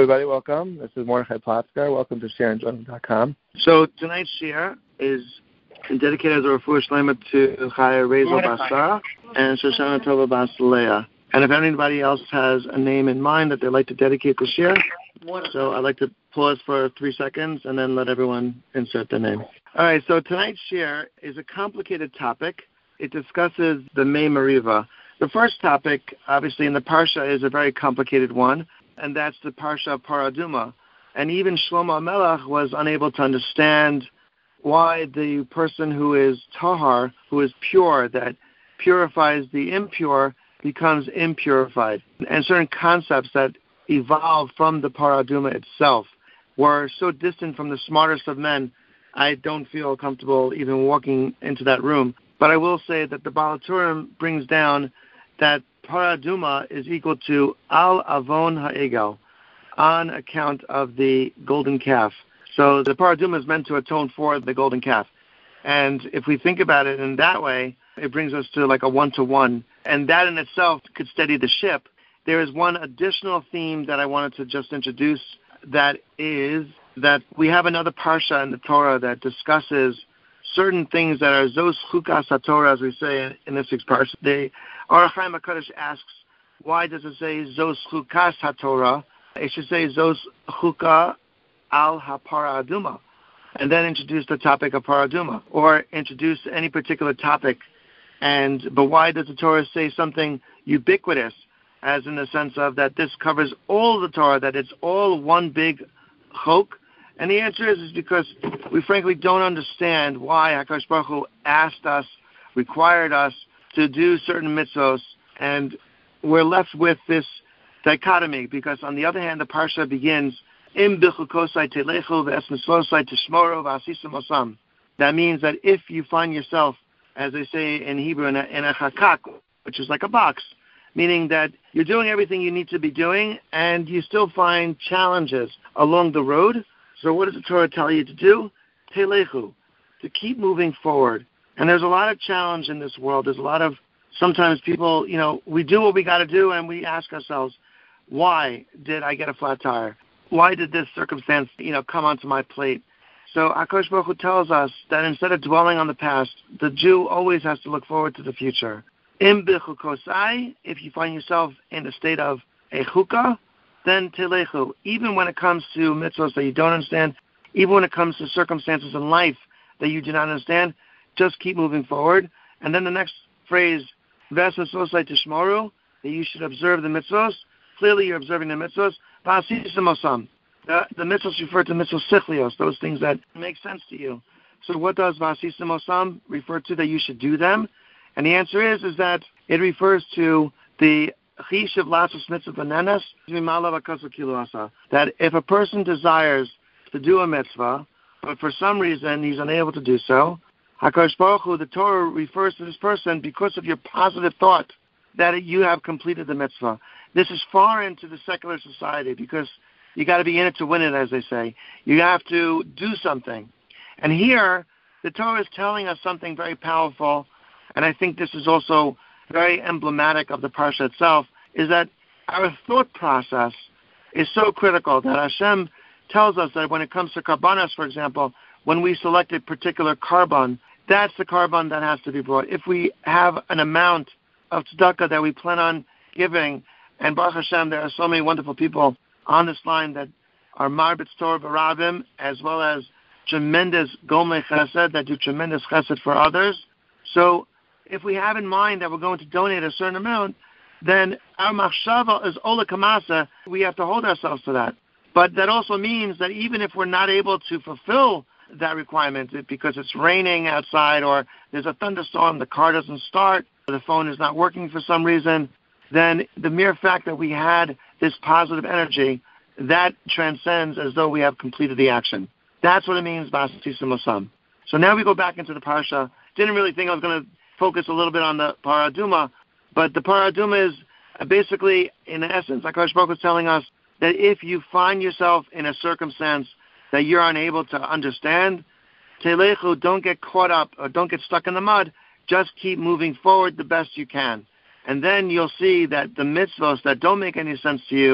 everybody. Welcome. This is Mordechai Platzker. Welcome to ShareandJoining.com. So tonight's share is dedicated as a refuah shlema to Chaya Rezel Basa and Shoshana Tova Bas Leah. And if anybody else has a name in mind that they'd like to dedicate the share, so I'd like to pause for 3 seconds and then let everyone insert their name. All right, so tonight's share is a complicated topic. It discusses the Mei Mariva. The first topic, obviously, in the Parsha is a very complicated one, and that's the Parsha of Paraduma. And even Shlomo HaMelech was unable to understand why the person who is Tahar, who is pure, that purifies the impure, becomes impurified. And certain concepts that evolved from the Paraduma itself were so distant from the smartest of men, I don't feel comfortable even walking into that room. But I will say that the Baal HaTurim brings down that Paraduma is equal to Al Avon Ha'egel, on account of the golden calf. So the Paraduma is meant to atone for the golden calf. And if we think about it in that way, it brings us to like a one-to-one. And that in itself could steady the ship. There is one additional theme that I wanted to just introduce, that is that we have another Parsha in the Torah that discusses certain things that are Zos Chukas HaTorah, as we say in this week's Parsha. The Or HaChaim HaKadosh asks, why does it say Zos Chukas HaTorah? It should say Zos Chuka Al HaParaduma, and then introduce the topic of Paraduma, or introduce any particular topic. But why does the Torah say something ubiquitous, as in the sense of that this covers all the Torah, that it's all one big chok? And the answer is because we frankly don't understand why HaKadosh Baruch Hu asked us, required us to do certain mitzvos, and we're left with this dichotomy, because on the other hand, the Parsha begins, Im bichukosai telechu ve'es mitzvosai tishmoru v'asisim osam. That means that if you find yourself, as they say in Hebrew, in a chakak, which is like a box, meaning that you're doing everything you need to be doing, and you still find challenges along the road. So what does the Torah tell you to do? Telechu, to keep moving forward. And there's a lot of challenge in this world. There's a lot of, sometimes people, we do what we got to do, and we ask ourselves, why did I get a flat tire? Why did this circumstance, come onto my plate? So HaKadosh Baruch Hu tells us that instead of dwelling on the past, the Jew always has to look forward to the future. Im bichukosai, if you find yourself in a state of a chukah, then telechu. Even when it comes to mitzvahs that you don't understand, even when it comes to circumstances in life that you do not understand, just keep moving forward. And then the next phrase, ves mitzvosai tishmoru, that you should observe the mitzvahs. Clearly you're observing the mitzvahs. V'asisim osam. The mitzvahs refer to mitzvahs sichlios, those things that make sense to you. So what does v'asisim osam refer to, that you should do them? And the answer is that it refers to the Chishav Lasos Mitzvah B'Nenes, that if a person desires to do a mitzvah, but for some reason he's unable to do so, HaKadosh Baruch Hu, the Torah refers to this person because of your positive thought that you have completed the mitzvah. This is far into the secular society, because you got to be in it to win it, as they say. You have to do something. And here, the Torah is telling us something very powerful, and I think this is also very emblematic of the Parsha itself, is that our thought process is so critical that Hashem tells us that when it comes to karbanos, for example, when we select a particular karban, that's the karban that has to be brought. If we have an amount of tzedakah that we plan on giving, and Baruch Hashem, there are so many wonderful people on this line that are marbitz Torah b'rabim, as well as tremendous gomei chesed, that do tremendous chesed for others. So if we have in mind that we're going to donate a certain amount, then our machshava is ola kamasa. We have to hold ourselves to that. But that also means that even if we're not able to fulfill that requirement, because it's raining outside, or there's a thunderstorm, the car doesn't start, or the phone is not working for some reason, then the mere fact that we had this positive energy, that transcends as though we have completed the action. That's what it means, V'asisim osam. So now we go back into the Parsha. Didn't really think I was going to focus a little bit on the Paraduma, but the Paraduma is basically, in essence, like HaKadosh Baruch Hu is telling us, that if you find yourself in a circumstance that you're unable to understand, telechu, don't get caught up or don't get stuck in the mud, just keep moving forward the best you can. And then you'll see that the mitzvahs that don't make any sense to you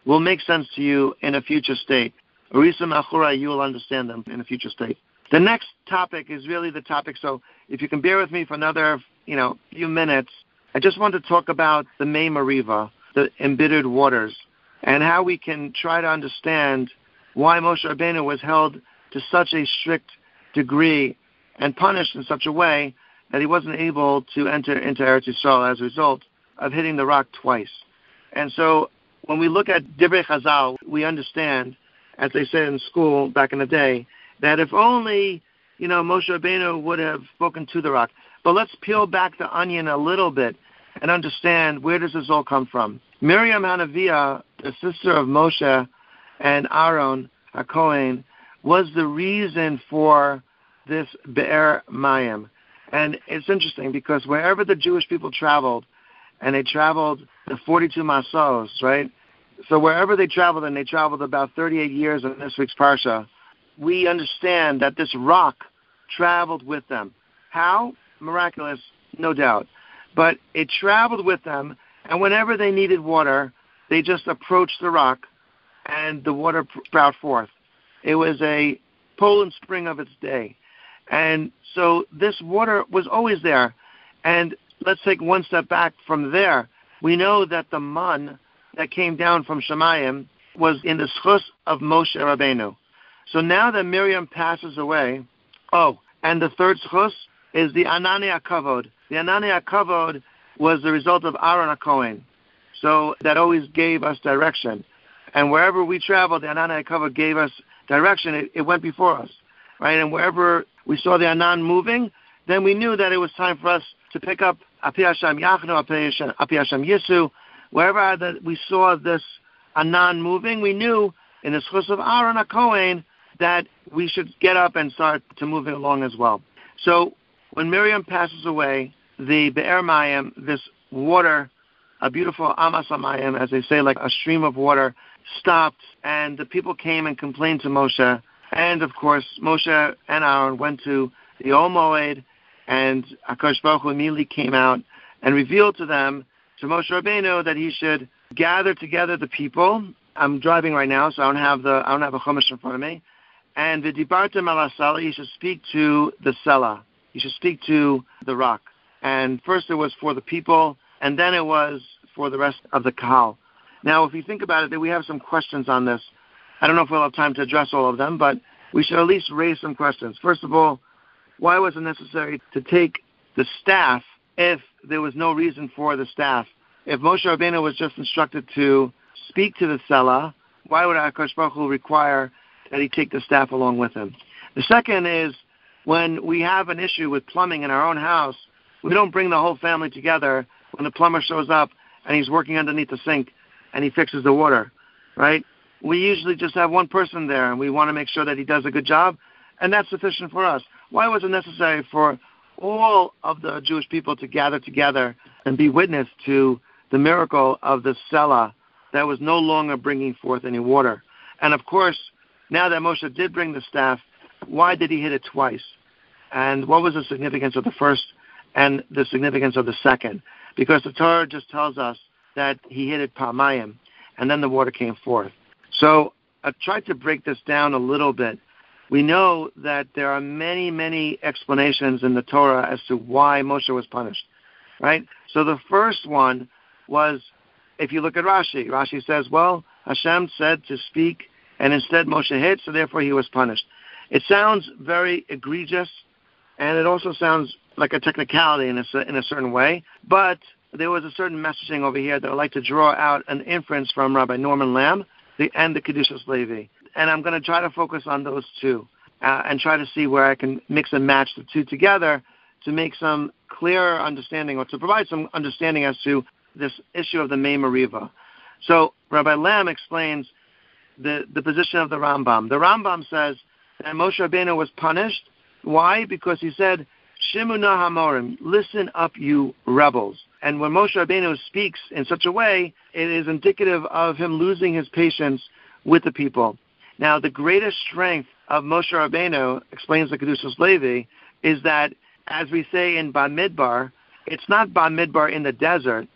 will make sense to you in a future state. Orisa Machura, you will understand them in a future state. The next topic is really the topic, so if you can bear with me for another, few minutes, I just want to talk about the Mei Mariva, the embittered waters, and how we can try to understand why Moshe Rabbeinu was held to such a strict degree and punished in such a way that he wasn't able to enter into Eretz Yisrael as a result of hitting the rock twice. And so when we look at Divrei Chazal, we understand, as they said in school back in the day, that if only, Moshe Rabbeinu would have spoken to the rock. But let's peel back the onion a little bit and understand, where does this all come from? Miriam Hanaviah, the sister of Moshe and Aaron HaKohen, was the reason for this Be'er Mayim. And it's interesting because wherever the Jewish people traveled, and they traveled the 42 Masos, right? So wherever they traveled, and they traveled about 38 years in this week's Parsha, we understand that this rock traveled with them. How? Miraculous, no doubt. But it traveled with them, and whenever they needed water, they just approached the rock, and the water sprouted forth. It was a Poland spring of its day. And so this water was always there. And let's take one step back from there. We know that the man that came down from Shemayim was in the schus of Moshe Rabbeinu. So now that Miriam passes away, and the third schus is the Anani HaKavod. The Anani HaKavod was the result of Aaron HaKohen. So that always gave us direction. And wherever we traveled, the Anani HaKavod gave us direction. It went before us, right? And wherever we saw the Anan moving, then we knew that it was time for us to pick up Api Hashem Yachnu, Api Hashem Yisu. Wherever we saw this Anan moving, we knew in the schus of Aaron HaKohen that we should get up and start to move it along as well. So when Miriam passes away, the Be'er Mayim, this water, a beautiful Amas HaMayim, as they say, like a stream of water, stopped, and the people came and complained to Moshe. And, of course, Moshe and Aaron went to the Ol Moed, and HaKadosh Baruch Hu immediately came out and revealed to them, to Moshe Rabbeinu, that he should gather together the people. I'm driving right now, so I don't have a chumash in front of me. And v'dibartem ala sela, you should speak to the sela. You should speak to the rock. And first it was for the people, and then it was for the rest of the kahal. Now, if you think about it, we have some questions on this. I don't know if we'll have time to address all of them, but we should at least raise some questions. First of all, why was it necessary to take the staff if there was no reason for the staff? If Moshe Rabbeinu was just instructed to speak to the sela, why would HaKadosh Baruch Hu require that he take the staff along with him? The second is, when we have an issue with plumbing in our own house, we don't bring the whole family together when the plumber shows up and he's working underneath the sink and he fixes the water, right? We usually just have one person there, and we want to make sure that he does a good job, and that's sufficient for us. Why was it necessary for all of the Jewish people to gather together and be witness to the miracle of the sela that was no longer bringing forth any water? And, of course, now that Moshe did bring the staff, why did he hit it twice? And what was the significance of the first and the significance of the second? Because the Torah just tells us that he hit it pamayim, and then the water came forth. So I've tried to break this down a little bit. We know that there are many, many explanations in the Torah as to why Moshe was punished, right? So the first one was, if you look at Rashi, Rashi says, well, Hashem said to speak, and instead Moshe hit, so therefore he was punished. It sounds very egregious, and it also sounds like a technicality in a certain way, but there was a certain messaging over here that I'd like to draw out an inference from Rabbi Norman Lamb and the Kedushas Levi. And I'm going to try to focus on those two and try to see where I can mix and match the two together to make some clearer understanding, or to provide some understanding as to this issue of the Mei Mariva. So Rabbi Lamb explains the position of the Rambam. The Rambam says that Moshe Rabbeinu was punished. Why? Because he said, Shimuna Hamorim, listen up, you rebels. And when Moshe Rabbeinu speaks in such a way, it is indicative of him losing his patience with the people. Now, the greatest strength of Moshe Rabbeinu, explains the Kedushas Levi, is that, as we say in Bamidbar, it's not Bamidbar in the desert,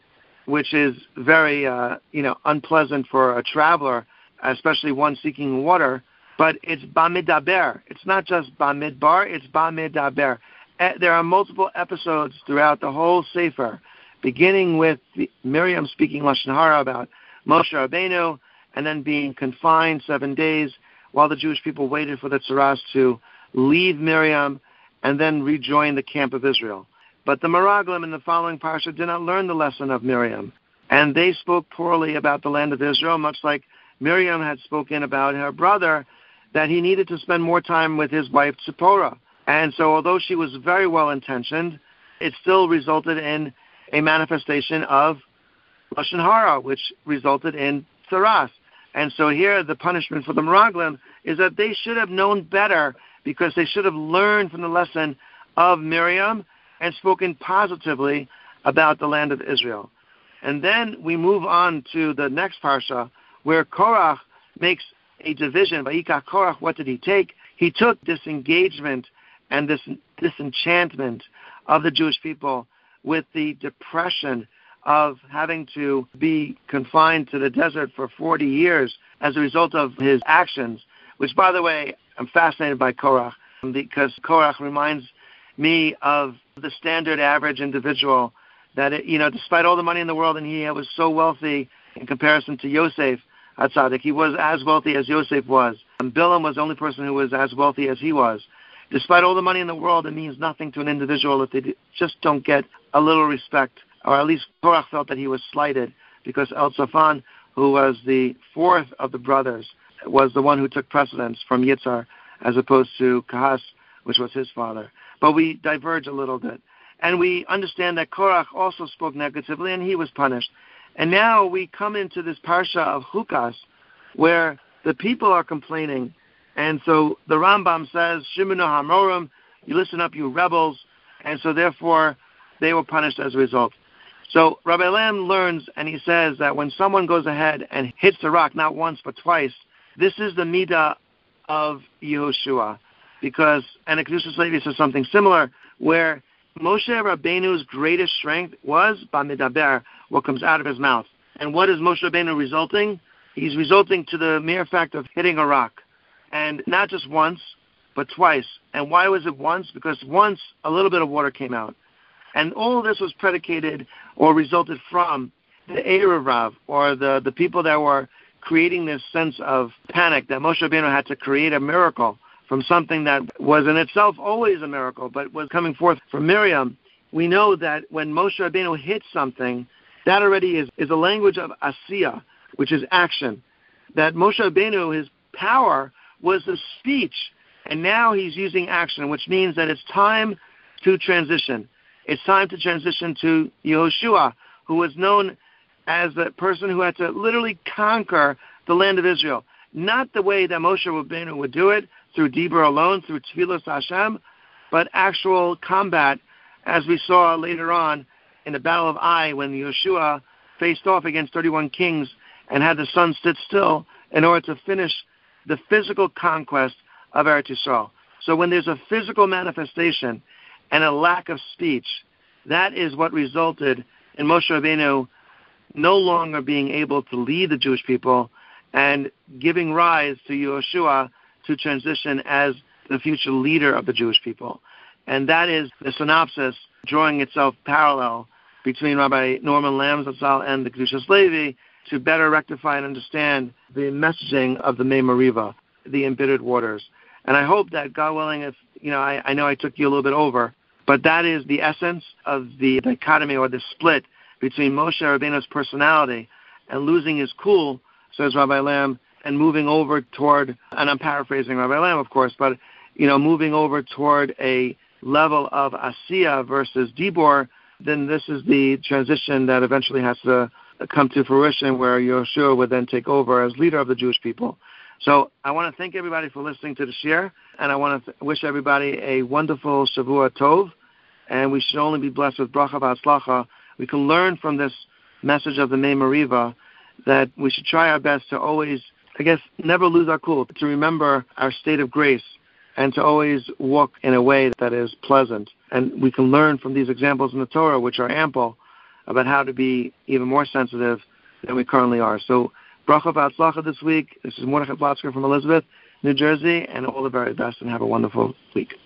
which is very, unpleasant for a traveler, especially one seeking water. But it's Bamidaber. It's not just Bamidbar, it's Bamidaber. There are multiple episodes throughout the whole Sefer, beginning with Miriam speaking Lashon Hara about Moshe Rabbeinu, and then being confined 7 days while the Jewish people waited for the Tzaras to leave Miriam and then rejoin the camp of Israel. But the Meraglim in the following parsha did not learn the lesson of Miriam, and they spoke poorly about the land of Israel, much like Miriam had spoken about her brother, that he needed to spend more time with his wife Tzipporah. And so although she was very well-intentioned, it still resulted in a manifestation of Lashon Hara, which resulted in Tzaras. And so here the punishment for the Meraglim is that they should have known better, because they should have learned from the lesson of Miriam and spoken positively about the land of Israel. And then we move on to the next parsha, where Korach makes a division. Vayikach Korach, what did he take? He took disengagement and this disenchantment of the Jewish people with the depression of having to be confined to the desert for 40 years as a result of his actions, which, by the way, I'm fascinated by Korach, because Korach reminds me of the standard average individual that, despite all the money in the world, and he was so wealthy in comparison to Yosef HaTzadik, he was as wealthy as Yosef was. And Bilam was the only person who was as wealthy as he was. Despite all the money in the world, it means nothing to an individual if they just don't get a little respect, or at least Korach felt that he was slighted, because Elzaphan, who was the fourth of the brothers, was the one who took precedence from Yitzhar, as opposed to Kahas, which was his father. But we diverge a little bit. And we understand that Korach also spoke negatively, and he was punished. And now we come into this parsha of Chukas, where the people are complaining. And so the Rambam says, Shimonu Hamorim, you listen up, you rebels. And so therefore, they were punished as a result. So Rabbi Lam learns, and he says that when someone goes ahead and hits the rock, not once but twice, this is the midah of Yehoshua. Because, and the Kedushas Levi says something similar, where Moshe Rabbeinu's greatest strength was Bamidaber, what comes out of his mouth. And what is Moshe Rabbeinu resulting? He's resulting to the mere fact of hitting a rock. And not just once, but twice. And why was it once? Because once a little bit of water came out. And all of this was predicated or resulted from the Erev Rav, or the people that were creating this sense of panic, that Moshe Rabbeinu had to create a miracle from something that was in itself always a miracle, but was coming forth from Miriam. We know that when Moshe Rabbeinu hits something, that already is a language of asiyah, which is action. That Moshe Rabbeinu, his power was the speech, and now he's using action, which means that it's time to transition. It's time to transition to Yehoshua, who was known as the person who had to literally conquer the land of Israel. Not the way that Moshe Rabbeinu would do it, through Dibur alone, through Tfilos Hashem, but actual combat, as we saw later on in the Battle of Ai, when Yehoshua faced off against 31 kings and had the sun sit still in order to finish the physical conquest of Eretz Yisrael. So when there's a physical manifestation and a lack of speech, that is what resulted in Moshe Rabbeinu no longer being able to lead the Jewish people and giving rise to Yehoshua to transition as the future leader of the Jewish people. And that is the synopsis drawing itself parallel between Rabbi Norman Lamm Zatzal and the Kedushas Levi to better rectify and understand the messaging of the Mei Mariva, the embittered waters. And I hope that, God willing, if I know I took you a little bit over, but that is the essence of the dichotomy or the split between Moshe Rabbeinu's personality and losing his cool, says Rabbi Lam, and moving over toward, and I'm paraphrasing Rabbi Lam, of course, but, moving over toward a level of Asiyah versus Dibor, then this is the transition that eventually has to come to fruition, where Yehoshua would then take over as leader of the Jewish people. So I want to thank everybody for listening to the shir, and I want to wish everybody a wonderful Shavua Tov, and we should only be blessed with bracha v'atzlacha. We can learn from this message of the Mei Mariva that we should try our best to always, never lose our cool, to remember our state of grace, and to always walk in a way that is pleasant. And we can learn from these examples in the Torah, which are ample, about how to be even more sensitive than we currently are. So, bracha v'atzlacha this week. This is Mordechai Platzker from Elizabeth, New Jersey, and all the very best, and have a wonderful week.